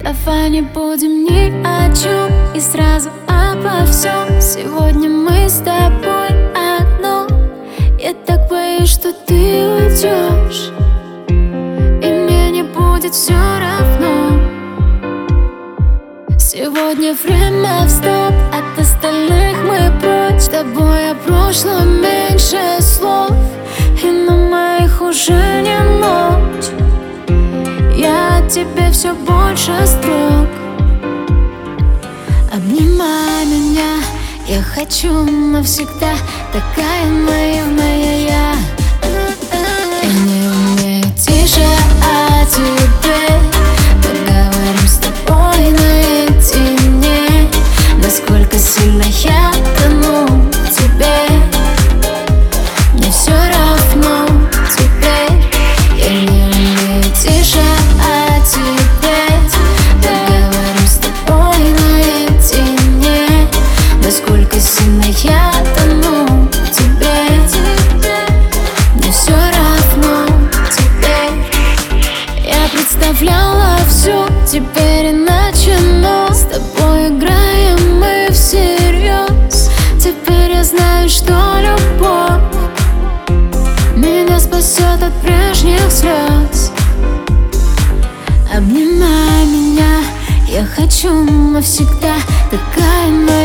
Давай не будем ни о чем и сразу обо всем. Сегодня мы с тобой одно. Я так боюсь, что ты уйдешь, и мне не будет все равно. Сегодня время в стоп, от остальных мы прочь. С тобой о прошлом меньше слов, и на моих уже не ночь. Я от тебя все больше строк. Обнимай меня, я хочу навсегда. Такая наивная я. Я не умею тише о тебе. Поговорим с тобой наедине. Насколько сильно я тону в тебе, мне все равно теперь. Я не умею тише о тебе. Поговорим с тобой наедине. Насколько сильно я тону в тебе, мне все равно теперь. Я представляла все, теперь иначе, но с тобой играем мы всерьез. Теперь я знаю, что любовь меня спасет от прежних слез. Обнимай меня, я хочу навсегда. Такая